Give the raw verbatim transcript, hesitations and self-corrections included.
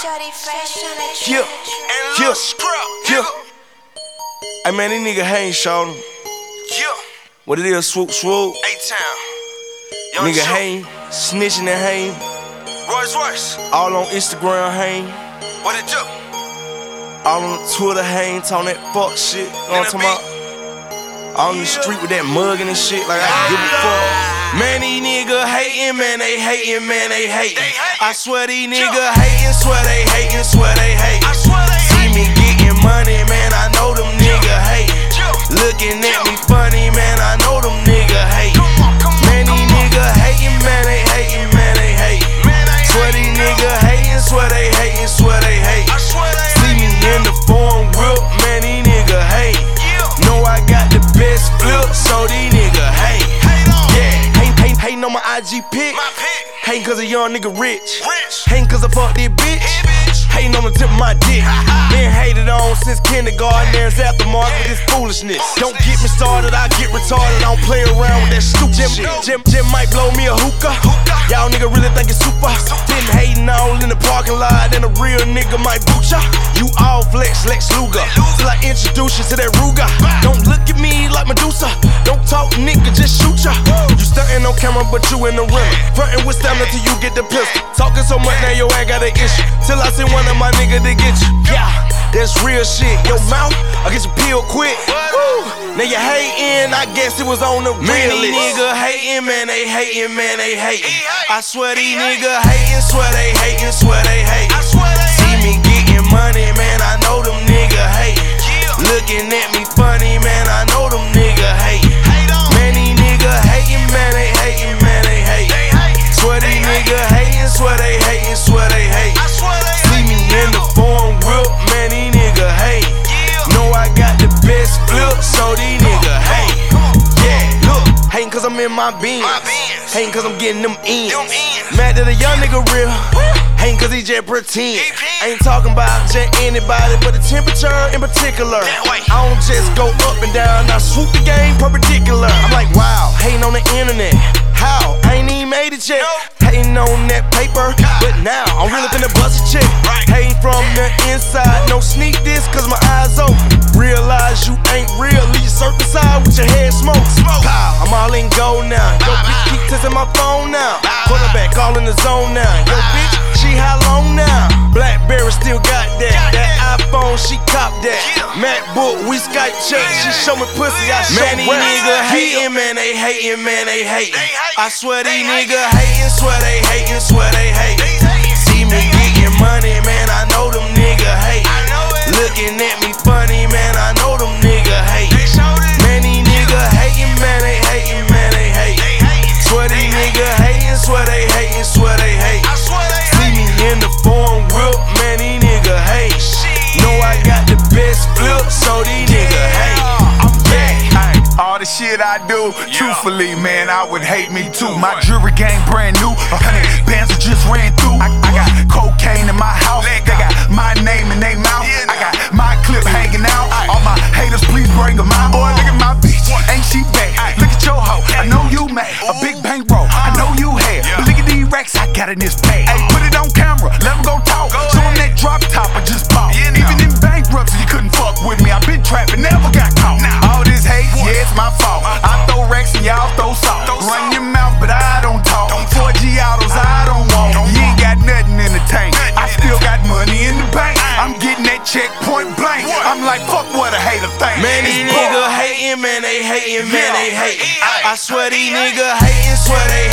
Yeah, yeah, yeah. Hey man, these niggas hang, shawty. Yeah. What it is, swoop, swoop. A-Town. Nigga hang, snitching and hang. Royce Royce. All on Instagram hang. What it do? All on Twitter hang, talking that fuck shit. You know what I'm talking about? All in the street with that mugging and shit, like I don't give a fuck. Man, these niggas hating, man, they hating, man, they hating. I swear these niggas hating, swear they hating, swear they hating. See me getting money, man, I know them niggas hating. Looking at me funny, man, I know them niggas hating. Man, these niggas hating, man, they hating, man, they hating. Swear these niggas hating, swear they hating, swear they hating. See me in the foreign whip, man, these niggas hating. Know I got the best flip, so these niggas hate. Yeah, hate, hate, hating on my I G pic. Hating cause a young nigga rich. Hating cause I fuck this bitch. Hating on the tip of my dick. Been hated on since kindergarten. There's aftermark with this foolishness. Don't get me started, I get retarded. I don't play around with that stupid shit. Jim, Jim might blow me a hookah. Y'all nigga really think it's super. Been hating all in the parking lot, and a real nigga might boot ya. You all flex, Lex Luger. Till I introduce you to that Ruger. Don't look at me like Medusa. Don't talk, nigga, just shoot ya. You stuntin' on camera, but you in the rim. Frontin' with stamina till you get the pistol. Talking so much now your ass got an issue. Till I send one of my niggas to get you. Yeah, that's real shit. Your mouth, I get your peel quick. Woo. Now you hatin', I guess it was on the real list. These niggas hatin', man, they hatin', man, they hatin'. I swear these niggas hatin', swear they hatin', swear they hatin'. See me getting money, man, I know them niggas hatin'. Looking at me funny, man, I know them niggas hatin'. Man, these niggas hatin', man, they hatin', man, they hatin'. Swear these niggas hatin', swear they hatin', swear they hatin'. See me in the foreign whip, man, these niggas hatin'. Know I got the best flip, so these niggas hatin'. Yeah, look, hatin' cause I'm in my beans. Hatin' cause I'm getting them ends. Mad that a young nigga real. Hatin' cause he just pretend. Ain't talking about just anybody, but the temperature in particular. I don't just go up and down, I swoop the game perpendicular. I'm like, wow, hatin' on the internet. How? I ain't even made it yet. Hatin' on that paper, but now I'm really finna bust a check. Hatin' from the inside, no sneak this cause my eyes open. Realize you ain't real, leave your circumcised with your head smoked. Pow, I'm all in gold now. Yo, bitch keep testing my phone now. Put her back all in the zone now. Yo, bitch, she how long now? Blackberry still got that. That iPhone, she cop that. MacBook, we Skype chat. She show me pussy, I show me. Man, these niggas hatin', man, they hatin', man, they hatin'. I swear these niggas hatin', swear they hatin', swear they hatin'. See me getting money, man, I know them niggas hatin'. Looking at me funny, man, I know them niggas hatin'. Man, these niggas hatin', man, they hatin', man, they hatin'. Swear these niggas hatin', swear they hatin', swear they hatin'. See me in the foreign whip, man, these niggas hatin'. Know I got the best flip, so these niggas hatin'. All the shit I do, truthfully, man, I would hate me too. My jewelry game brand new, a hundred bands I just ran through. I, I got cocaine in my house, they got my name in their mouth. I got my clip hanging out. All my haters, please bring them out. Boy, look at my bitch, ain't she bad? Look at your hoe, I know you mad. A big bankroll, I know you had. But look at these racks I got in this bag. Hey, put it on camera, let them go talk. Show them that drop top I just bought. Even in bankruptcy, you couldn't fuck with me. I been trapping, never got caught. All this hate, yeah, it's my fault. I throw racks and y'all throw salt. Run your mouth, but I don't talk. four G autos, I don't want. You ain't got nothing in the tank. I still got money in the bank. I'm getting that check point blank. I'm like, fuck what a hater think. Man, these niggas hatin', man, they hatin', man, they hatin'. I swear these niggas hatin', swear they